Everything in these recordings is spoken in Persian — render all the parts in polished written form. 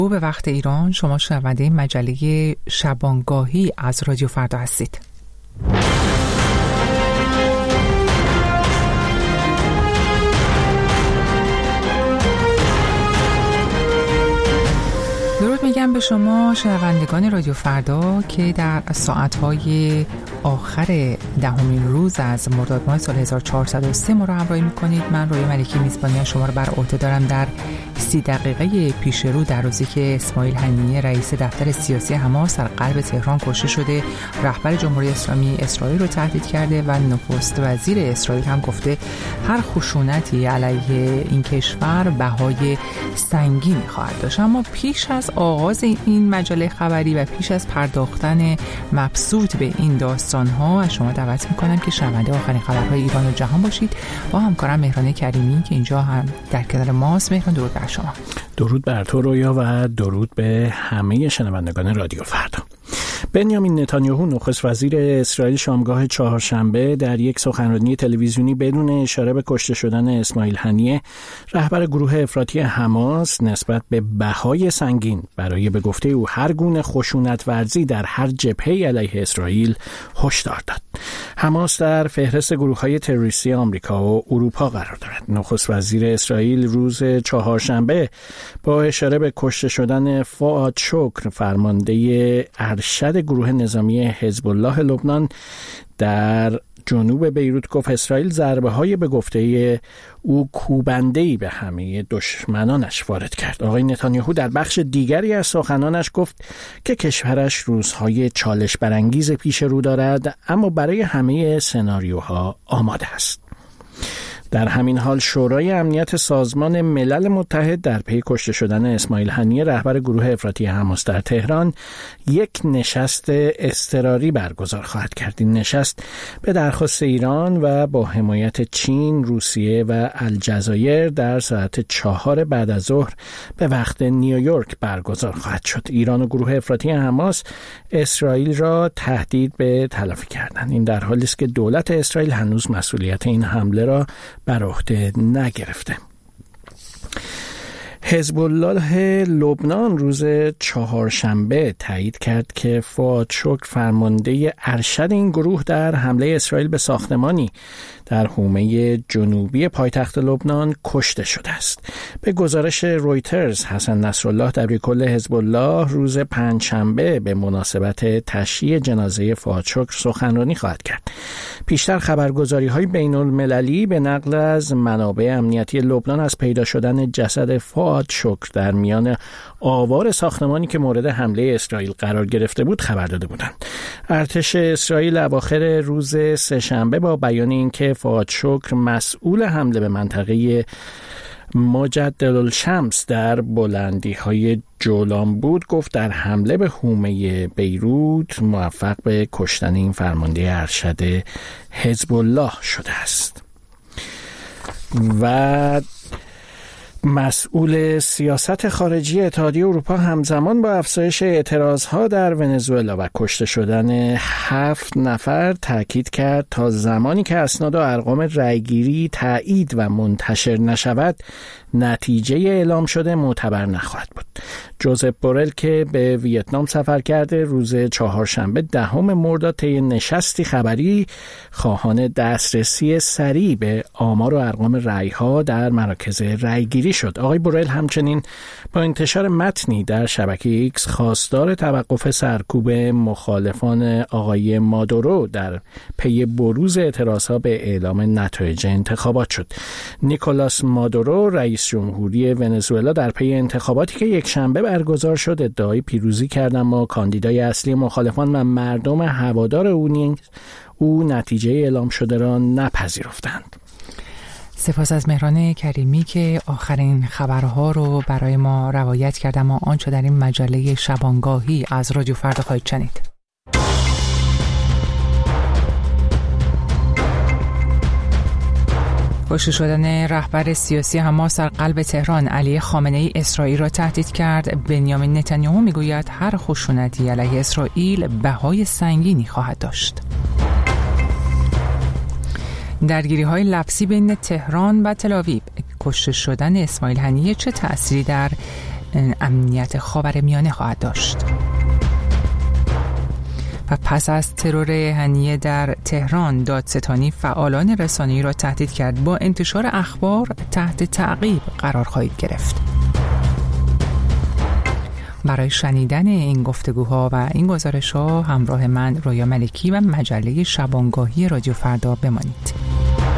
به وقت ایران، شما شنونده مجله شبانگاهی از رادیو فردا هستید. درود میگم به شما شنوندگان رادیو فردا که در ساعتهای آخر دهمین روز از مرداد ماه سال 1403 ما رو همراهی میکنید. من روی ملکی میزبانی شما رو بر عهده دارم. در 30 دقیقه پیش رو در روزی که اسماعیل هنیه رئیس دفتر سیاسی حماس در قلب تهران کشته شده، رهبر جمهوری اسلامی اسرائیل رو تهدید کرده و نخست وزیر اسرائیل هم گفته هر خشونتی علیه این کشور بهای سنگینی خواهد داشت. اما پیش از آغاز این مجله خبری و پیش از پرداختن مبسوط به این داستان‌ها از شما دعوت می‌کنم که شنونده آخرین خبرهای ایران و جهان باشید. با همکارم مهران کریمی که اینجا هم در کنار ماست. مهران، درود بر شما. درود بر تو رویا و درود به همه شنوندگان رادیو فردا. بنیامین نتانیاهو نخست وزیر اسرائیل شامگاه چهارشنبه در یک سخنرانی تلویزیونی بدون اشاره به کشته شدن اسماعیل هنیه رهبر گروه افراطی حماس نسبت به بهای سنگین برای به گفته او هر گونه خشونت ورزی در هر جبهه علیه اسرائیل هشدار داد. حماس در فهرست گروه‌های تروریستی آمریکا و اروپا قرار دارد. نخست وزیر اسرائیل روز چهارشنبه با اشاره به کشته شدن فؤاد شکر فرمانده ارشد گروه نظامی حزب الله لبنان در جنوب بیروت گفت اسرائیل ضربه‌های به گفته او کوبنده‌ای به همه دشمنانش وارد کرد. آقای نتانیاهو در بخش دیگری از سخنانش گفت که کشورش روزهای چالش برانگیز پیش رو دارد، اما برای همه سناریوها آماده است. در همین حال شورای امنیت سازمان ملل متحد در پی کشته شدن اسماعیل هنیه رهبر گروه افراطی حماس در تهران یک نشست اضطراری برگزار خواهد کرد. این نشست به درخواست ایران و با حمایت چین، روسیه و الجزایر در ساعت 4 بعد از ظهر به وقت نیویورک برگزار خواهد شد. ایران و گروه افراطی حماس اسرائیل را تهدید به تلافی کردند. این در حالی است که دولت اسرائیل هنوز مسئولیت این حمله را بر عهده نگرفته. حزب الله لبنان روز چهارشنبه تایید کرد که فؤاد شکر فرمانده ارشد این گروه در حمله اسرائیل به ساختمانی در حومه جنوبی پایتخت لبنان کشته شده است. به گزارش رویترز حسن نصرالله دبیرکل حزب الله روز پنجشنبه به مناسبت تشییع جنازه فؤاد شکر سخنرانی خواهد کرد. پیشتر خبرگزاری‌های بین‌المللی به نقل از منابع امنیتی لبنان از پیدا شدن جسد فؤاد شکر در میان آوار ساختمانی که مورد حمله اسرائیل قرار گرفته بود خبر داده بودند. ارتش اسرائیل اواخر روز سه‌شنبه با بیان اینکه فؤاد شکر مسئول حمله به منطقه مجدلالشمس در بلندی‌های جولان بود، گفت در حمله به حومه بیروت موفق به کشتن این فرمانده ارشد حزب الله شده است. و مسئول سیاست خارجی اتحادیه اروپا همزمان با افزایش اعتراضها در ونزوئلا و کشته شدن 7 نفر تاکید کرد تا زمانی که اسناد و ارقام رأیگیری تایید و منتشر نشود نتیجه اعلام شده معتبر نخواهد بود. جوزپ بورل که به ویتنام سفر کرده روز چهارشنبه 10 مرداد طی نشستی خبری خواهان دسترسی سریع به آمار و ارقام رأی‌ها در مراکز رأیگیری شد. آقای بورل همچنین با انتشار متنی در شبکه ایکس خواستار توقف سرکوب مخالفان آقای مادورو در پی بروز اعتراضها به اعلام نتایج انتخابات شد. نیکولاس مادورو رئیس جمهوری ونزوئلا در پی انتخاباتی که یک شنبه برگزار شد ادعای پیروزی کرد، اما کاندیدای اصلی مخالفان و مردم هوادار او نتیجه اعلام شده را نپذیرفتند. سپاس از مهران کریمی که آخرین خبرها رو برای ما روایت کرد. اما آنچه در این مجله شبانگاهی از رادیو فردا خواهید شنید. کشته شدن رهبر سیاسی حماس در قلب تهران علی خامنه‌ای اسرائیل را تهدید کرد. بنیامین نتانیاهو میگوید هر خشونتی علیه اسرائیل بهای سنگینی خواهد داشت. درگیری‌های لفظی بین تهران و تل‌آویو، کشته شدن اسماعیل هنیه چه تأثیری در امنیت خاورمیانه خواهد داشت. و پس از ترور هنیه در تهران، دادستانی فعالان رسانه‌ای را تهدید کرد با انتشار اخبار تحت تعقیب قرار خواهید گرفت. برای شنیدن این گفتگوها و این گزارش‌ها همراه من رویا ملکی و مجله شبانگاهی رادیو فردا بمانید.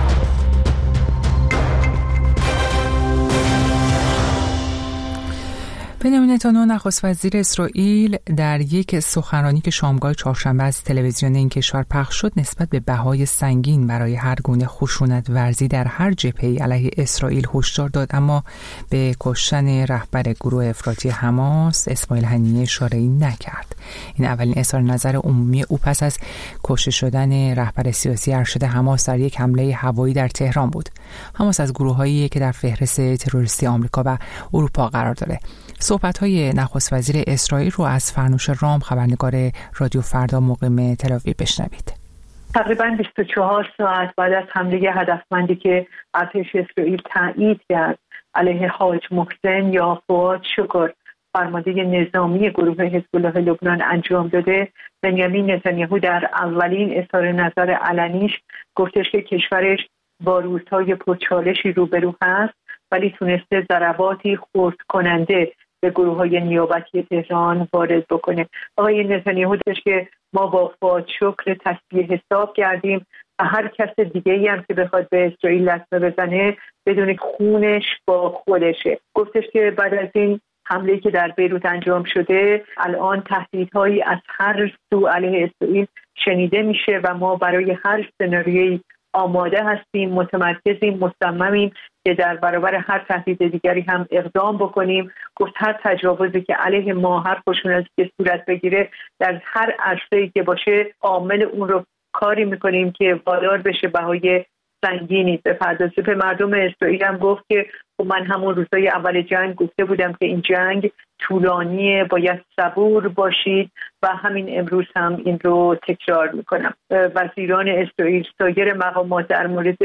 بنیامین نتانیاهو نخست وزیر اسرائیل در یک سخنرانی که شامگاه چهارشنبه از تلویزیون این کشور پخش شد نسبت به بهای سنگین برای هر گونه خشونت ورزی در هر جبهه‌ای علیه اسرائیل هشدار داد، اما به کشتن رهبر گروه افراطی حماس اسماعیل هنیه اشاره‌ای نکرد. این اولین اظهار نظر عمومی او پس از کشته شدن رهبر سیاسی ارشد حماس در یک حمله هوایی در تهران بود. حماس از گروه‌هایی که در فهرست تروریستی آمریکا و اروپا قرار داره. صحبت‌های نخست وزیر اسرائیل رو از فرنوش رام، خبرنگار رادیو فردا مقیم تل‌آویو بشنوید. تقریباً 24 ساعت بعد از حمله هدفمندی که ارتش اسرائیل تایید کرد علیه حاج محسن یا فؤاد شکر، فرمانده نظامی گروه حزب الله لبنان انجام داده، بنیامین نتانیاهو در اولین اظهار نظر علنیش گفتش که کشورش با روزهای پرچالشی روبرو هست ولی تونسته ضرباتی خرد کننده به گروه‌های نیابتی تهران وارد بکنه. آقای نتانیاهو گفتش که ما با فؤاد شکر تسبیح حساب کردیم و هر کس دیگه‌ای هم که بخواد به اسرائیل لطمه بزنه بدون خونش با خودشه. گفتش که بعد از این حمله‌ای که در بیروت انجام شده الان تهدیدهایی از هر سو علیه اسرائیل شنیده میشه و ما برای هر سناریویی آماده هستیم، متمرکزیم، مصممیم که در برابر هر تهدید دیگری هم اقدام بکنیم. گفت هر تجاوزی که علیه ما، هر خشونتی که صورت بگیره در هر عرصه‌ای که باشه عامل اون رو کاری میکنیم که وادار بشه بهای سنگینی بپردازه. به مردم اسرائیل هم گفت که من همون روزهای اول جنگ گفته بودم که این جنگ طولانیه، باید صبور باشید و همین امروز هم این رو تکرار میکنم. وزیران اسرائیل، سایر مقامات در مورد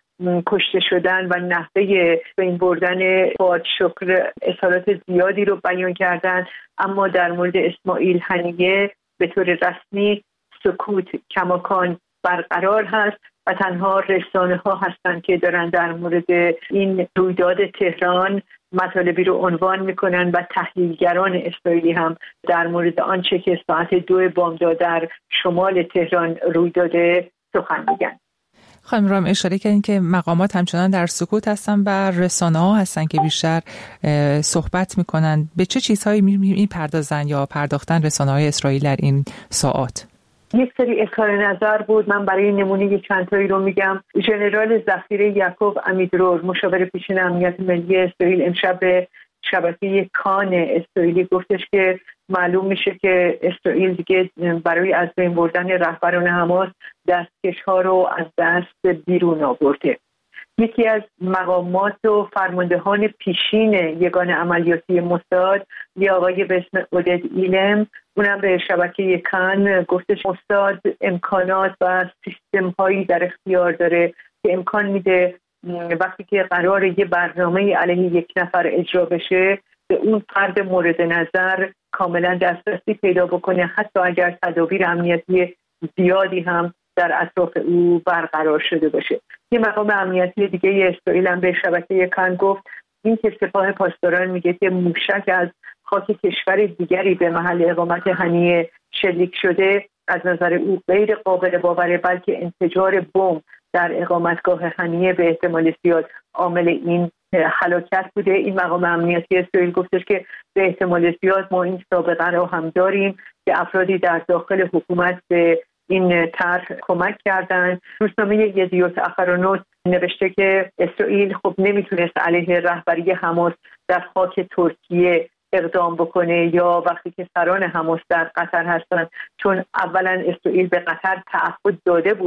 کشته شدن و نحوه بین بردن فؤاد شکر اظهارات زیادی رو بیان کردن، اما در مورد اسماعیل هنیه به طور رسمی سکوت کماکان برقرار هست و تنها رسانه‌ها هستن که دارن در مورد این رویداد تهران مطالبی رو عنوان میکنن و تحلیلگران اسرائیلی هم در مورد آنچه که ساعت 2 بامداد در شمال تهران روی داده سخن میگن. خانم رام اشاره کردین که مقامات همچنان در سکوت هستن و رسانه‌ها هستن که بیشتر صحبت میکنن. به چه چیزهایی میپردازن یا پرداختن رسانه‌های اسرائیل در این ساعات؟ یک سری اظهار نظر بود. من برای نمونه چند تایی رو میگم. ژنرال ذخیره یعقوب عمیدرور، مشاور پیشین امنیت ملی اسرائیل، امشب به شبکه کان اسرائیلی گفتش که معلوم میشه که اسرائیل دیگه برای از بین بردن رهبران حماس دستکش‌ها رو از دست بیرون آورده. یکی از مقامات و فرماندهان پیشین یگان عملیاتی موساد، یه آقای به اسم عودد ایلم، اونم به شبکه کان گفتش موساد امکانات و سیستم هایی در اختیار داره که امکان میده وقتی که قراره یه برنامه علیه یک نفر اجرا بشه به اون فرد مورد نظر کاملا دسترسی پیدا بکنه، حتی اگر تدابیر امنیتی زیادی هم در اطراف او برقرار شده باشه. یه مقام امنیتی دیگه اسرائیل هم به شبکه کان گفت این که سپاه پاسداران میگه که موشک از خاک کشور دیگری به محل اقامت هنیه شلیک شده از نظر او غیر قابل باوره، بلکه انفجار بمب در اقامتگاه هنیه به احتمال زیاد عامل این هلاکت بوده. این مقام امنیتی اسرائیل گفتش که به احتمال زیاد ما این سابقه رو هم داریم که افرادی در داخل حکومت به این طرح کمک کردن. روزنامه یدیوت اخرونوت نوشته که اسرائیل خب نمیتونست علیه رهبری حماس در خاک ترکیه اقدام بکنه یا وقتی که سران حماس در قطر هستن، چون اولا اسرائیل به قطر تعهد داده بود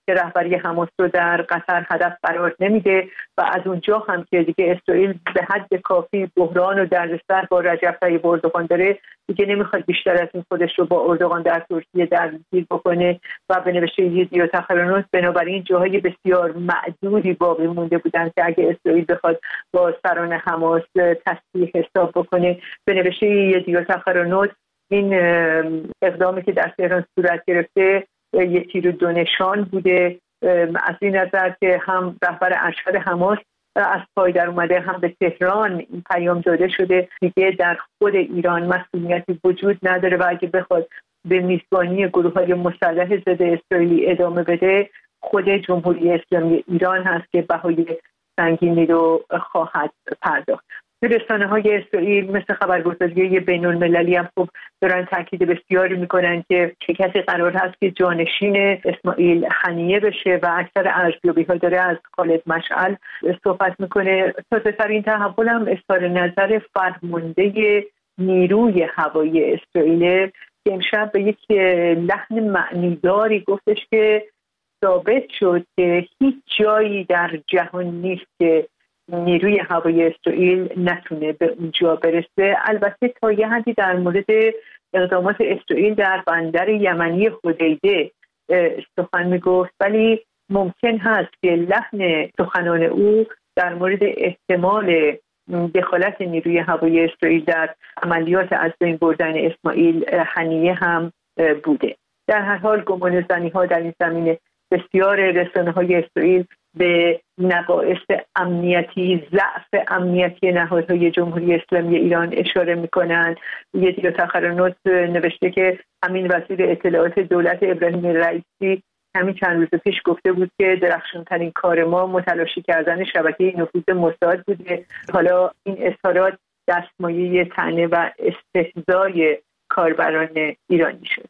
که رهبری حماس رو در قطر هدف قرار نمیده و از اونجا هم که دیگه اسرائیل به حد کافی بحران و دردسر با رجب طیب اردوغان داره، دیگه نمیخواد بیشتر از این خودش رو با اردوغان در ترکیه درگیر بکنه و به نوشته یدی و تخرانوت بنابراین جاهای بسیار معدودی باقی مونده بودن که اگه اسرائیل بخواد با سران حماس تصحیح حساب بکنه. به نوشته یدی و تخرانوت این اقدامی که در تهران صورت گرفته یک تیر و دو نشان بوده، از این نظر که هم رهبر ارشد حماس از پای در اومده، هم به تهران این پیام داده شده دیگه در خود ایران مسئولیتی وجود نداره و اگه بخواد به میزبانی گروه‌های مسلح ضد اسرائیلی ادامه بده، خود جمهوری اسلامی ایران هست که بهای سنگینی رو خواهد پرداخت. رسانه‌های اسرائیل مثل خبرگزاری بین‌المللی هم خب دارن تاکید بسیاری میکنن که کسی قرار هست که جانشین اسماعیل هنیه بشه و اکثر ارزیابی‌ها داره از خالد مشعل صحبت میکنه. تازه‌ترین تحول هم اظهار نظر فرمانده نیروی هوایی اسرائیل که امشب به یک لحن معنیداری گفتش که ثابت شد که هیچ جایی در جهان نیست که نیروی هوایی اسرائیل نتونه به اونجا برسه. البته تا یه حدی در مورد اقدامات اسرائیل در بندر یمنی حدیده سخن میگفت، ولی ممکن هست که لحن سخنان او در مورد احتمال دخالت نیروی هوایی اسرائیل در عملیات از بین بردن اسماعیل هنیه هم بوده. در هر حال گمانه‌زنی‌ها در این زمینه بسیار رسانه‌های اسرائیل به نقائص امنیتی، ضعف امنیتی نهادهای جمهوری اسلامی ایران اشاره می‌کنند. یدی و تخرانوت نوشته که همین وزیر اطلاعات دولت ابراهیم رئیسی همین چند روز پیش گفته بود که درخشان‌ترین کار ما متلاشی کردن شبکه نفوذ موساد بوده. حالا این اظهارات دستمایه طعنه و استهزای کاربران ایرانی شد.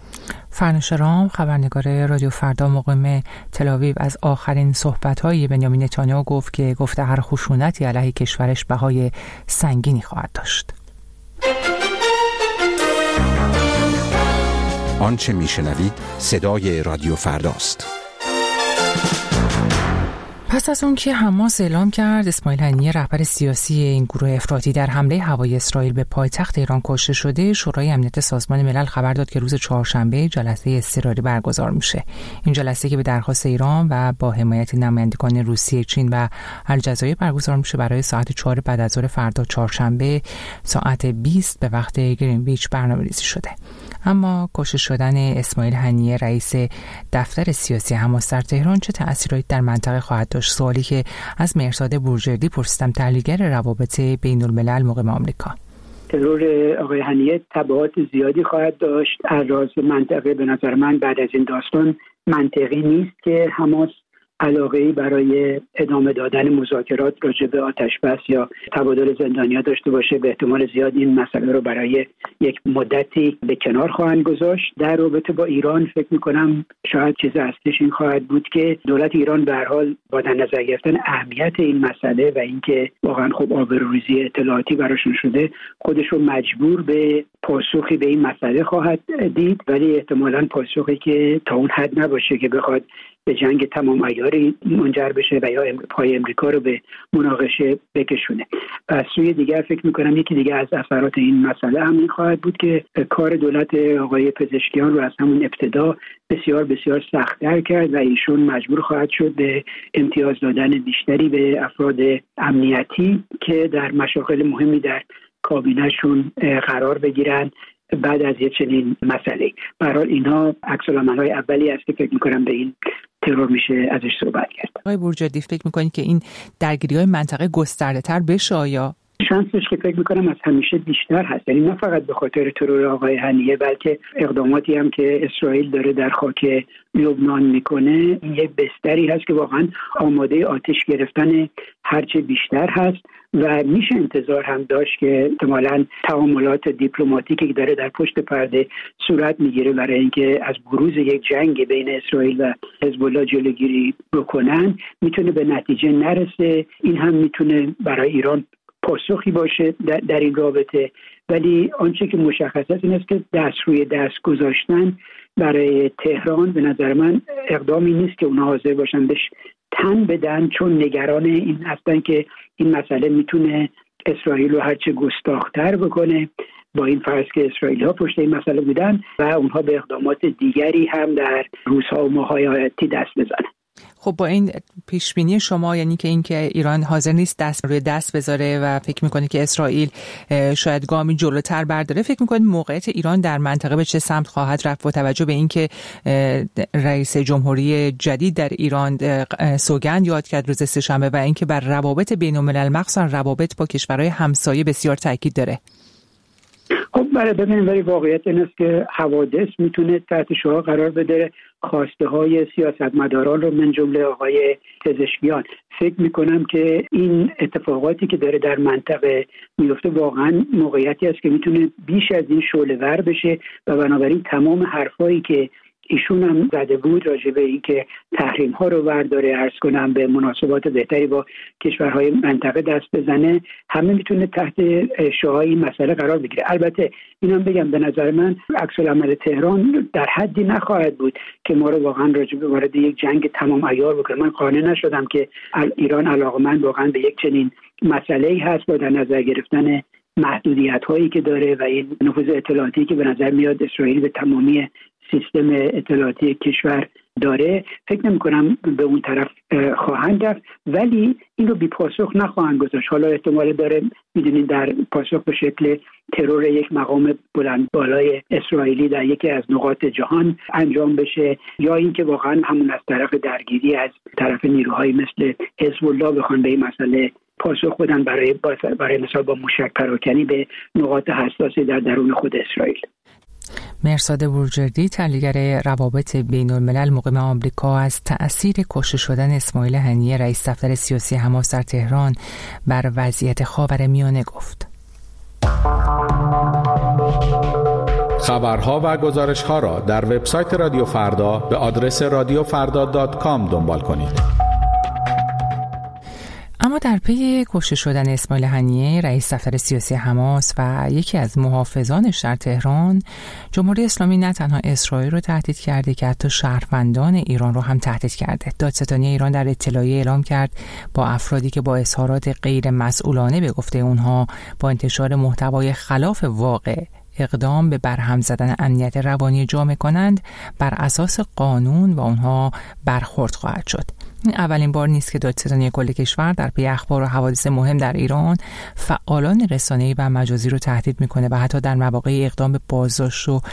فرنوش رام، خبرنگار رادیو فردا مقیم تل‌آویو، از آخرین صحبت‌های بنیامین نتانیاهو گفت که گفته هر خشونتی علیه کشورش بهای سنگینی خواهد داشت. آنچه میشنوید صدای رادیو فرداست. پس از اون که حماس اعلام کرد اسماعیل هنیه رهبر سیاسی این گروه افراطی در حمله هوایی اسرائیل به پایتخت ایران کشته شده، شورای امنیت سازمان ملل خبر داد که روز چهارشنبه جلسه اضطراری برگزار میشه. این جلسه که به درخواست ایران و با حمایت نمایندگان روسیه، چین و الجزایر برگزار میشه برای ساعت 4 بعد از ظهر فردا چهارشنبه ساعت 20 به وقت گرینویچ برنامه‌ریزی شده. اما کشته شدن اسماعیل هنیه رئیس دفتر سیاسی حماس در تهران چه تأثیراتی در منطقه خواهد داشت؟ سوالی که از مهرزاد بورجردی پرسیدم، تحلیلگر روابط بین الملل مقیم آمریکا. ترور آقای هنیه تبعات زیادی خواهد داشت. اعراض منطقه به نظر من بعد از این داستان منطقی نیست که حماس علاقه‌ای برای ادامه دادن مذاکرات راجع به آتش‌بس یا تبادل زندانیان داشته باشه. به احتمال زیاد این مسئله رو برای یک مدتی به کنار خواهند گذاشت. در رابطه با ایران فکر می‌کنم شاید چیز اصلیش این خواهد بود که دولت ایران به هر حال با در نظر گرفتن اهمیت این مسئله و اینکه واقعا خب آبروریزی اطلاعاتی براشون شده، خودش رو مجبور به پاسخی به این مسئله خواهد دید، ولی احتمالاً پاسخی که تا اون حد نباشه که بخواد به جنگ تمام عیاری منجر بشه و یا پای امریکا رو به مناقشه بکشونه. از سوی دیگر فکر میکنم یکی دیگه از اثرات این مسئله همین خواهد بود که کار دولت آقای پزشکیان رو از همون ابتدا بسیار بسیار سخت‌تر کرد و ایشون مجبور خواهد شد به امتیاز دادن بیشتری به افراد امنیتی که در مشاغل مهمی در کابینه‌شون قرار بگیرن بعد از یه چنین مسئله. به هر حال اینها عکس‌العمل‌های اولی است که فکر می‌کنم به این ترور میشه ازش صحبت کرد. آقای بورجردی، فکر می‌کنید که این درگیری‌های منطقه گسترده‌تر بشه یا شانسش که فکر می‌کنم از همیشه بیشتر هست، یعنی نه فقط به خاطر ترور آقای هنیه بلکه اقداماتی هم که اسرائیل داره در خاک لبنان میکنه یه بستری هست که واقعا آماده آتش گرفتن هرچه بیشتر هست و میشه انتظار هم داشت که احتمالاً تعاملات دیپلماتیکی که داره در پشت پرده صورت میگیره برای اینکه از بروز یک جنگ بین اسرائیل و حزب الله جلوگیری بکنن میتونه به نتیجه نرسه. این هم میتونه برای ایران پاسخی باشه در این رابطه، ولی آنچه که مشخص است این است که دست روی دست گذاشتن برای تهران به نظر من اقدامی نیست که اونها حاضر باشن بهش تن بدن، چون نگران این هستن که این مسئله میتونه اسرائیل رو هرچه گستاخ‌تر بکنه، با این فرض که اسرائیلی‌ها پشت این مسئله بودن و اونها به اقدامات دیگری هم در روزها و ماه‌های آتی دست بزنن. خب با این پیشبینی شما، یعنی که اینکه ایران حاضر نیست دست روی دست بذاره و فکر میکنه که اسرائیل شاید گامی جلوتر برداره، فکر میکنید موقعیت ایران در منطقه به چه سمت خواهد رفت با توجه به اینکه رئیس جمهوری جدید در ایران سوگند یاد کرد روز سه‌شنبه و اینکه بر روابط بین‌الملل مخصوصا روابط با کشورهای همسایه بسیار تاکید داره؟ خب ببینید، ولی واقعیت این است که حوادث میتونه تحت شعاع قرار بده خواسته های سیاستمداران رو، من جمله آقای پزشکیان. فکر میکنم که این اتفاقاتی که داره در منطقه میفته واقعا موقعیتی است که میتونه بیش از این شعله‌ور بشه و بنابراین تمام حرفایی که ایشون هم زده بود راجع به این که تحریم ها رو برداره، عرض کنم به مناسبات بهتری با کشورهای منطقه دست بزنه، همه میتونه تحت شعاع این مسئله قرار بگیره. البته اینم بگم به نظر من عکس العمل تهران در حدی نخواهد بود که ما رو واقعا راجع به وارد یک جنگ تمام عیار بکنه. من قانع نشدم که ایران علاقمند واقعا به یک چنین مسئله‌ای هست با در نظر گرفتن محدودیت هایی که داره و این نفوذ اطلاعاتی که به نظر میاد اسرائیل به تمامی سیستم اطلاعاتی کشور داره. فکر نمی کنم به اون طرف خواهند رفت، ولی این رو بی پاسخ نخواهند گذاشت. حالا احتمال داره میدونید در پاسخ به شکل ترور یک مقام بلند بالای اسرائیلی در یکی از نقاط جهان انجام بشه، یا اینکه واقعا همون از طرف درگیری از طرف نیروهای مثل حزب الله بخوان به این مسئله پاسخ بدن برای مثال با موشک پراکنی به نقاط حساسی در درون خود اسرائیل. مرساد بورجردی، تحلیلگر روابط بین‌الملل، مقیم آمریکا، از تأثیر کشته شدن اسماعیل هنیه رئیس دفتر سیاسی حماس در تهران بر وضعیت خاورمیانه گفت. خبرها و گزارش‌ها را در وبسایت رادیو فردا به آدرس radiofarda.com دنبال کنید. اما در پی کشته شدن اسماعیل هنیه رئیس دفتر سیاسی حماس و یکی از محافظانش در تهران، جمهوری اسلامی نه تنها اسرائیل رو تهدید کرده که حتی شهروندان ایران رو هم تهدید کرده. دادستانی ایران در اطلاعیه اعلام کرد با افرادی که با اظهارات غیر مسئولانه به گفته اونها با انتشار محتوای خلاف واقع اقدام به برهم زدن امنیت روانی جامعه کنند بر اساس قانون و اونها برخورد خواهد شد. این اولین بار نیست که دادستانی کل کشور در پی اخبار و حوادث مهم در ایران فعالان رسانه‌ای و مجازی رو تهدید میکنه و حتی در مواقع اقدام به بازداشت و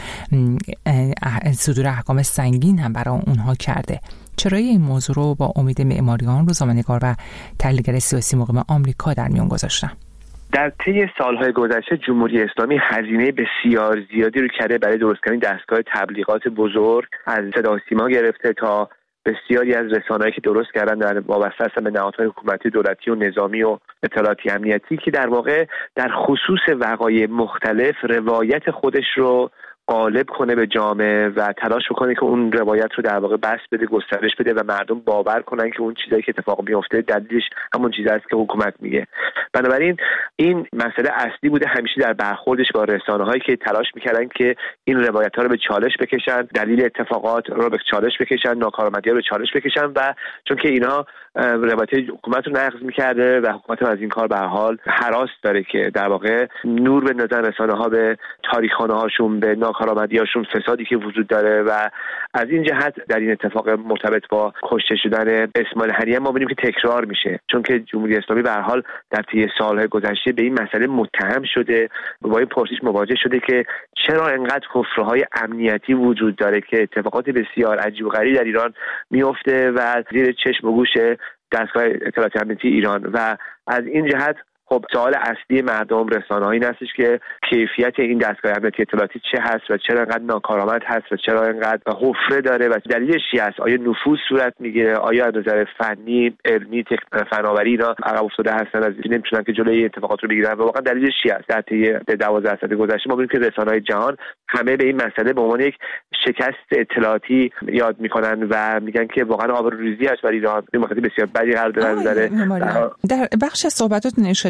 صدور احکام سنگین هم برای اونها کرده. چرایی این موضوع رو با امید معماریان، روزنامه‌نگار و تحلیلگر سیاسی مقیم آمریکا در میان گذاشتم. در طی سالهای گذشته جمهوری اسلامی هزینه بسیار زیادی رو کرده برای درست کردن دستگاه تبلیغات بزرگ، از صدا و سیما گرفته تا بسیاری از رسانه‌ای که درست کردن در وابسته هستن به نهادهای حکومتی، دولتی و نظامی و اطلاعاتی امنیتی، که در واقع در خصوص وقایع مختلف روایت خودش رو غالب کنه به جامعه و تلاش بکنه که اون روایت رو در واقع بسط بده، گسترش بده و مردم باور کنن که اون چیزایی که اتفاق میفته دلیلش همون چیزی است که حکومت میگه. بنابراین این مسئله اصلی بوده همیشه در برخوردش با رسانه‌هایی که تلاش میکردن که این روایت‌ها رو به چالش بکشن، دلیل اتفاقات رو به چالش بکشن، ناکارآمدی‌ها رو به چالش بکشن، و چون که اینا روایت حکومت رو نقض میکرده و حکومت از این کار به هر حال هراس داره که در واقع نور بندازن رسانه‌ها به تاریخ‌خانه‌هاشون، به ناکارآمدی‌هاشون، فسادی که وجود داره. و از این جهت در این اتفاق مرتبط با کشته شدن اسماعیل هنیه ما ببینیم که تکرار میشه، چون که جمهوری اسلامی به هر حال در طی سال‌های گذشته به این مسئله متهم شده و با این پرسش مواجه شده که چرا انقدر حفره‌های امنیتی وجود داره که اتفاقات بسیار عجیب و غریب در ایران میفته و زیر چشم و گوش دستگاه اطلاعاتی امنیتی ایران. و از این جهت خب سوال اصلی مردم، رسانه‌ها این هستش که کیفیت این دستگاه امنیتی اطلاعاتی چه هست و چرا انقدر ناکارآمد هست و چرا انقدر حفره داره و دلیلش چی است؟ آیا نفوذ صورت میگیره؟ آیا از نظر فنی، علمی، فناوری اینا عقب افتاده هستن، از این نمیتونن که جلوی اتفاقات رو بگیرن؟ و واقعا دلیلش چی است؟ در طی 12 سال گذشته ما ببینیم که رسانه‌های جهان همه به این مسئله به عنوان یک شکست اطلاعاتی یاد میکنن و میگن که واقعا آبروریزی است برای ایران. این مسئله بسیار بدی قرار داره. در بخش صحبتاتون اشاره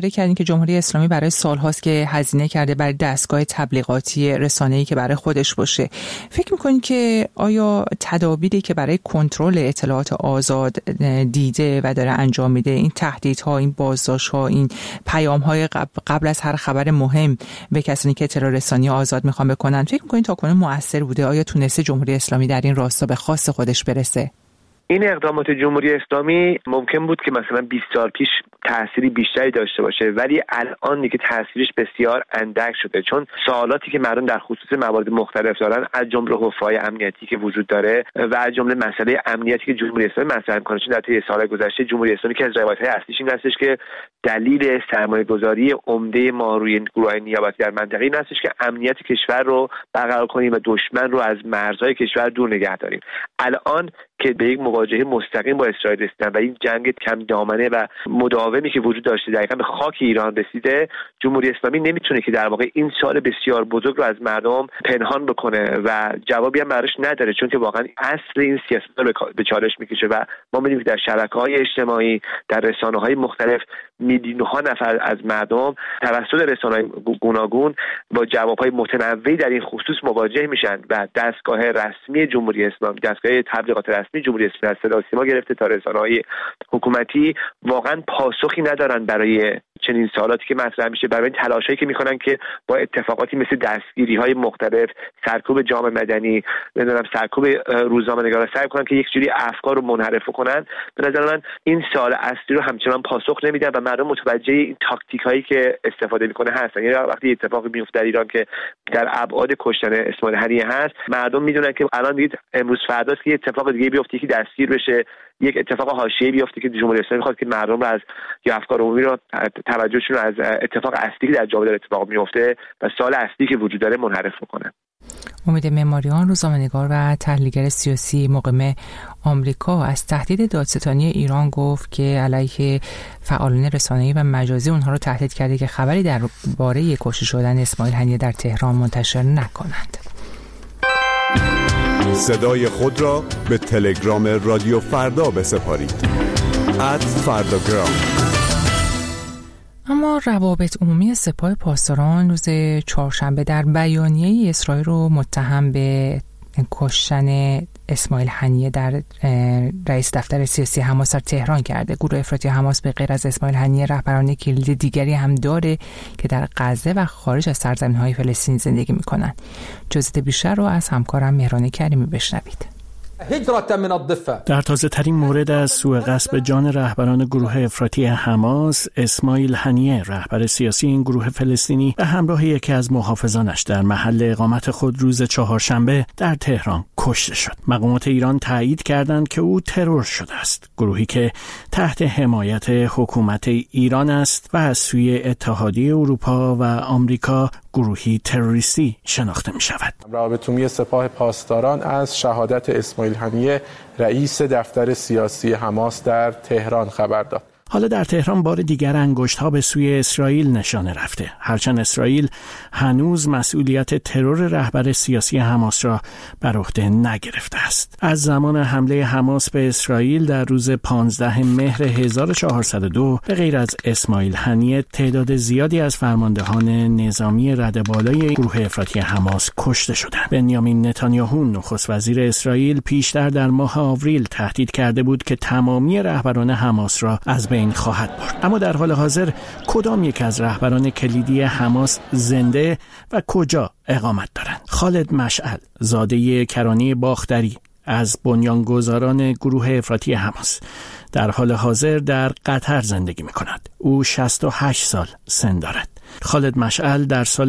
اشاره کردین که جمهوری اسلامی برای سال‌هاست که هزینه کرده برای دستگاه تبلیغاتی رسانه‌ای که برای خودش باشه. فکر می‌کنین که آیا تدابیری که برای کنترل اطلاعات آزاد دیده و داره انجام میده، این تهدیدها، این بازداشت‌ها، این پیام‌های قبل از هر خبر مهم به کسانی که اطلاع رسانی آزاد میخوان بکنن، فکر می‌کنین تاکنون مؤثر بوده؟ آیا تونسته جمهوری اسلامی در این راستا به خواست خودش برسه؟ این اقدامات جمهوری اسلامی ممکن بود که مثلا 20 سال پیش تأثیری بیشتری داشته باشه، ولی الان دیگه تأثیرش بسیار اندک شده، چون سوالاتی که مردم در خصوص موارد مختلف دارن، از جمله حفای امنیتی که وجود داره و از جمله مسئله امنیتی که جمهوری اسلامی مطرح می‌کنه، چون در طی سال‌های گذشته جمهوری اسلامی که از روایت‌های اصلیش این هستش که دلیل سرمایه‌گذاری عمده ما روی گروه‌های نیابتی در منطقه این هستش که امنیت کشور رو برقرار کنیم و دشمن رو از مرزهای کشور دور نگه داریم. الان که به یک مواجهه مستقیم با اسرائیل رسیدن و این جنگ کم دامنه و مداومی که وجود داشته دقیقاً به خاک ایران رسیده، جمهوری اسلامی نمیتونه که در واقع این سال بسیار بزرگ رو از مردم پنهان بکنه و جوابی هم براش نداره، چون که واقعا اصل این سیاست رو به چالش میکشه و ما می‌بینیم که در شبکه‌های اجتماعی، در رسانه‌های مختلف میلیون‌ها نفر از مردم توسط رسانه‌های گوناگون با جواب‌های متنوعی در این خصوص مواجه میشن و دستگاه رسمی جمهوری اسلامی، دستگاه تبلیغات رسمی جمهوری اسلامی از صدا و سیما گرفته تا رسانه‌های حکومتی واقعا پاسخی ندارن برای چنین سوالاتی که مطرح میشه، برای این تلاشایی که میکنن که با اتفاقاتی مثل دستگیری‌های مختلف، سرکوب جامعه مدنی، سرکوب روزنامه‌نگارا سعی کنن که یک جوری افکار رو منحرف کنن. به نظر من این سوال اصلی رو همچنان پاسخ نمیدن و مردم متوجه این تاکتیکایی که استفاده میکنه هستن. یعنی وقتی اتفاقی میفته در ایران که در ابعاد کشتن اسماعیل هنیه هست، مردم میدونن که الان دیگه امروز فرداست که اتفاق دیگه بیفته که دستگیر بشه، یک اتفاق حاشیه‌ای بیفته که جمهوری اسلامی میخواد که مردم رو از یا افکار عمومی رو توجهشون رو از اتفاق اصلی که در جامعه داره اتفاق میفته و سوال اصلی که وجود داره منحرف کنه. امید معماریان، روزنامه‌نگار و تحلیلگر سیاسی مقیم آمریکا، از تهدید دادستانی ایران گفت که علیه فعالان رسانه‌ای و مجازی اونها رو تهدید کرده که خبری درباره کشته شدن اسماعیل هنیه در تهران منتشر نکنند. صدای خود را به تلگرام رادیو فردا بسپارید. @فرdagram. اما روابط عمومی سپاه پاسداران روز چهارشنبه در بیانیه‌ای اسرائیل رو متهم به کشتن اسماعیل هنیه در رئیس دفتر سیاسی حماس در تهران کرده. گروه افراطی حماس به غیر از اسماعیل هنیه رهبران کلیدی دیگری هم داره که در غزه و خارج از سرزمین‌های فلسطین زندگی می‌کنند. جزئیات بیشتر رو از همکارم مهران کریمی بشنوید. در تازه ترین مورد از سوء قصد جان رهبران گروه افراطی حماس، اسماعیل هنیه رهبر سیاسی این گروه فلسطینی به همراه یکی از محافظانش در محل اقامت خود روز چهارشنبه در تهران کشته شد. مقامات ایران تایید کردند که او ترور شده است. گروهی که تحت حمایت حکومت ایران است و از سوی اتحادیه اروپا و آمریکا گروهی تروریستی شناخته می شود. روابط عمومی سپاه پاسداران از شهادت اسماعیل هنیه رئیس دفتر سیاسی حماس در تهران خبر داد. حالا در تهران بار دیگر انگشت‌ها به سوی اسرائیل نشانه رفته، هرچند اسرائیل هنوز مسئولیت ترور رهبر سیاسی حماس را بر عهده نگرفته است. از زمان حمله حماس به اسرائیل در روز 15 مهر 1402 به غیر از اسماعیل هنیه تعداد زیادی از فرماندهان نظامی رده بالای گروه افراطی حماس کشته شدند. بنیامین نتانیاهو نخست وزیر اسرائیل پیشتر در ماه آوریل تهدید کرده بود که تمامی رهبران حماس را از بین خواهد برد. اما در حال حاضر کدام یک از رهبران کلیدی حماس زنده و کجا اقامت دارند؟ خالد مشعل، زاده کرانی باختری از بنیانگذاران گروه افراطی حماس، در حال حاضر در قطر زندگی می‌کند. او 68 سال سن دارد. خالد مشعل در سال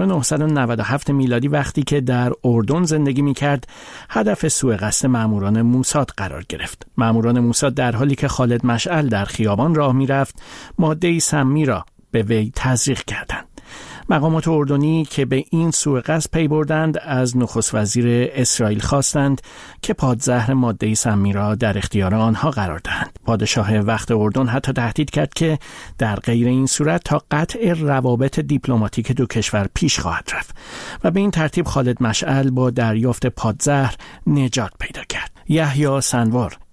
1997 میلادی وقتی که در اردن زندگی می‌کرد، هدف سوء قصد ماموران موساد قرار گرفت. ماموران موساد در حالی که خالد مشعل در خیابان راه می‌رفت، ماده سمی را به وی تزریق کردند. مقامات اردنی که به این سوء قصد پی بردند از نخست وزیر اسرائیل خواستند که پادزهر ماده سمی را در اختیار آنها قرار دهند. پادشاه وقت اردن حتی تهدید کرد که در غیر این صورت تا قطع روابط دیپلماتیک دو کشور پیش خواهد رفت و به این ترتیب خالد مشعل با دریافت پادزهر نجات پیدا کرد. یحیی سنوار،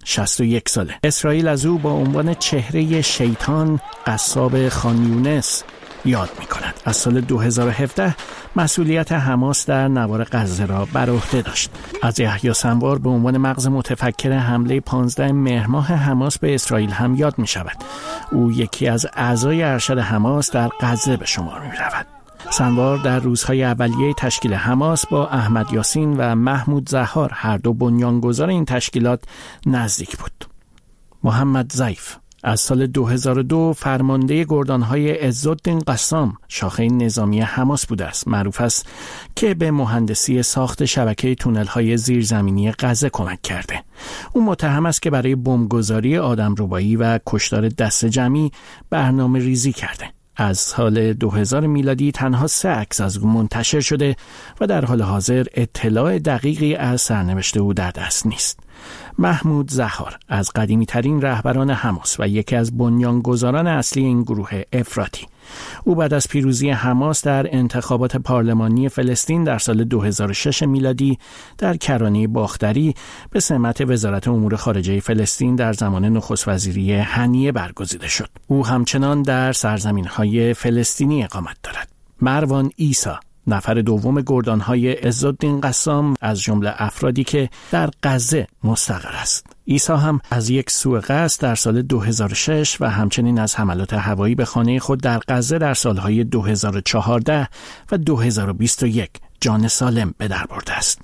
61 ساله. اسرائیل از او با عنوان چهره شیطان قصاب خان یونس یاد می کند. از سال 2017 مسئولیت حماس در نوار غزه را بر عهده داشت. از یحیی سنوار به عنوان مغز متفکر حمله 15 مهر ماه حماس به اسرائیل هم یاد می شود. او یکی از اعضای ارشد حماس در غزه به شمار می رود. سنوار در روزهای اولیه تشکیل حماس با احمد یاسین و محمود زهار، هر دو بنیانگذار این تشکیلات، نزدیک بود. محمد ضیف از سال 2002 فرمانده گردانهای عزالدین قسام، شاخه نظامی حماس بوده است. معروف است که به مهندسی ساخت شبکه تونل‌های زیرزمینی غزه کمک کرده. او متهم است که برای بمبگذاری آدمربایی و کشتار دست جمعی برنامه ریزی کرده. از سال 2000 میلادی تنها 3 عکس از او منتشر شده و در حال حاضر اطلاع دقیقی از سرنوشت او در دست نیست. محمود زهار از قدیمی ترین رهبران حماس و یکی از بنیانگذاران اصلی این گروه افراطی. او بعد از پیروزی حماس در انتخابات پارلمانی فلسطین در سال 2006 میلادی در کرانه باختری به سمت وزارت امور خارجه فلسطین در زمان نخست وزیری هنیه برگزیده شد. او همچنان در سرزمین‌های فلسطینی اقامت دارد. مروان عیسی، نفر دوم گردانهای عزالدین قسام، از جمله افرادی که در غزه مستقر است. عیسی هم از یک سوء قصد در سال 2006 و همچنین از حملات هوایی به خانه خود در غزه در سالهای 2014 و 2021 جان سالم به در برده است.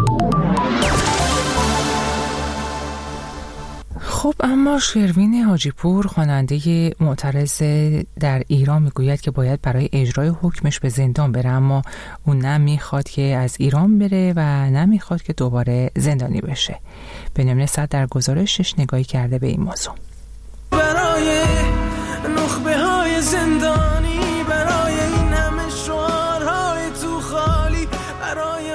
خب اما شروین حاجی پور، خواننده معترض در ایران، میگوید که باید برای اجرای حکمش به زندان بره، اما اون نه میخواد که از ایران بره و نه میخواد که دوباره زندانی بشه. بنیامین صدر در گزارشش نگاهی کرده به این موضوع. برای نخبه های زندانی، برای این همه شعارهای تو خالی، برای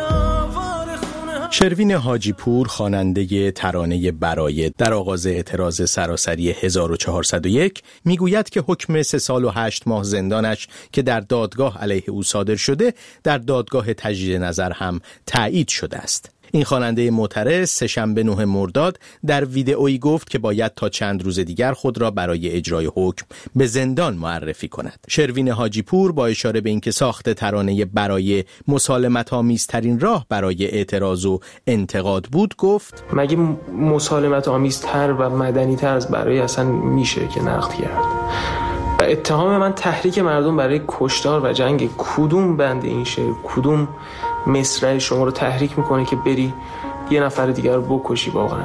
شروین حاجی پور، خواننده ترانه برای در آغاز اعتراض سراسری 1401، میگوید که حکم 3 سال و 8 ماه زندانش که در دادگاه علیه او صادر شده، در دادگاه تجدید نظر هم تایید شده است. این خواننده معترض سه‌شنبه 9 مرداد در ویدئویی گفت که باید تا چند روز دیگر خود را برای اجرای حکم به زندان معرفی کند. شروین حاجی پور با اشاره به اینکه ساخت ترانه برای مسالمت‌آمیزترین راه برای اعتراض و انتقاد بود، گفت مگه مسالمت‌آمیزتر و مدنی‌تر از برای اصلا میشه که نقد کرد؟ و اتهام من تحریک مردم برای کشتار و جنگ. کدوم بند این شعر، کدوم مصرع شما رو تحریک میکنه که بری یه نفر دیگر رو بکشی؟ واقعا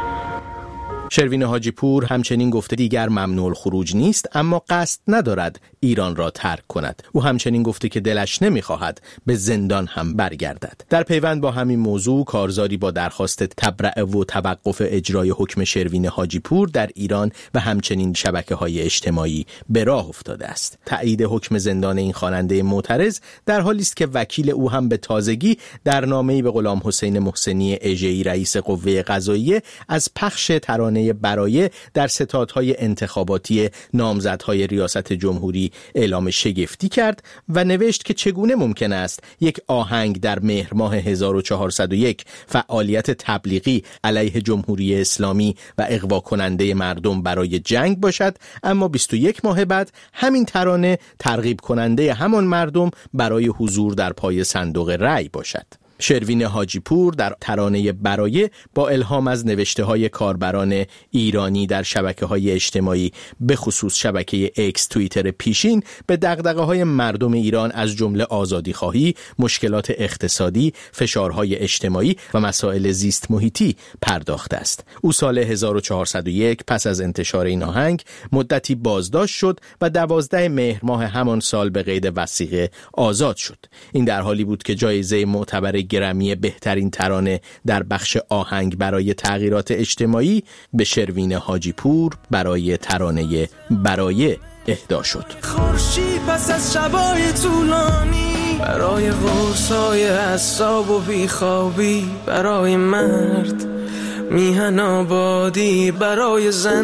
شروین حاجی پور همچنین گفته دیگر ممنوع الخروج نیست، اما قصد ندارد ایران را ترک کند. او همچنین گفته که دلش نمیخواهد به زندان هم برگردد. در پیوند با همین موضوع، کارزاری با درخواست تبرئه و توقف اجرای حکم شروین حاجی پور در ایران و همچنین شبکه‌های اجتماعی به راه افتاده است. تایید حکم زندان این خواننده معترض در حالی است که وکیل او هم به تازگی در نامه‌ای به غلام حسین محسنی اژه‌ای رئیس قوه قضاییه از پخش ترانه برای در ستادهای انتخاباتی نامزدهای ریاست جمهوری اعلام شگفتی کرد و نوشت که چگونه ممکن است یک آهنگ در مهر ماه 1401 فعالیت تبلیغی علیه جمهوری اسلامی و اغوا کننده مردم برای جنگ باشد، اما 21 ماه بعد همین ترانه ترغیب کننده همان مردم برای حضور در پای صندوق رأی باشد. شروین حاجی پور در ترانه برای با الهام از نوشته‌های کاربران ایرانی در شبکه‌های اجتماعی، به خصوص شبکه اکس توییتر پیشین، به دغدغه‌های مردم ایران از جمله آزادی‌خواهی، مشکلات اقتصادی، فشارهای اجتماعی و مسائل زیست محیطی پرداخته است. او سال 1401 پس از انتشار این آهنگ مدتی بازداشت شد و 12 مهر ماه همان سال به قید وثیقه آزاد شد. این در حالی بود که جایزه معتبر گرمی بهترین ترانه در بخش آهنگ برای تغییرات اجتماعی به شروین حاجی پور برای ترانه برای اهدا شد. خورشید پس از شبای طولانی، برای قرصای حساب و بیخوابی، برای مرد میهن آبادی، برای زن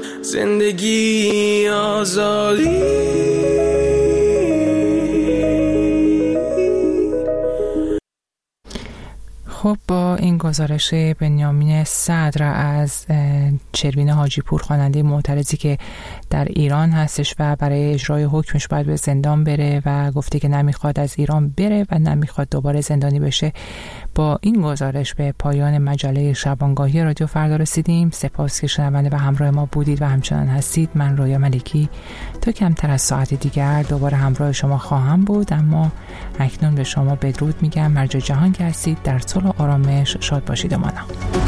زندگی آزادی. خب با این گزارش بنیامین صدر از چروین حاجی پور، خواننده معترضی که در ایران هستش و برای اجرای حکمش باید به زندان بره و گفته که نمیخواد از ایران بره و نمیخواد دوباره زندانی بشه، با این گزارش به پایان مجله شبانگاهی رادیو فردا رسیدیم. سپاس که شنونده و همراه ما بودید و همچنان هستید. من رویا ملکی تا کمتر از ساعت دیگر دوباره همراه شما خواهم بود، اما اکنون به شما بدرود میگم. مرجع جهان که هستید، در صلح و آرامش شاد باشید. مانا